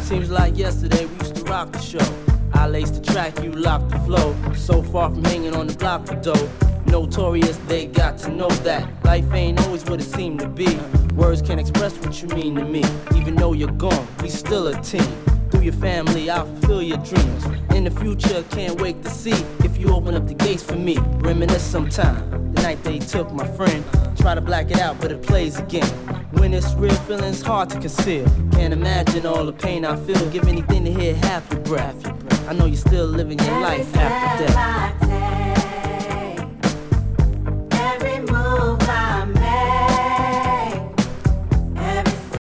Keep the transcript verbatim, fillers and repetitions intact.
Seems like yesterday we used to rock the show. I laced the track, you locked the flow. So far from hanging on the block for dough. Notorious, they got to know that life ain't always what it seemed to be. Words can't express what you mean to me. Even though you're gone, we still a team. Through your family, I'll fulfill your dreams. In the future, can't wait to see if you open up the gates for me. Reminisce sometime, the night they took my friend. Try to black it out, but it plays again. When it's real, feeling's hard to conceal. Can't imagine all the pain I feel. Give anything to hear half your breath. I know you're still living your life after death.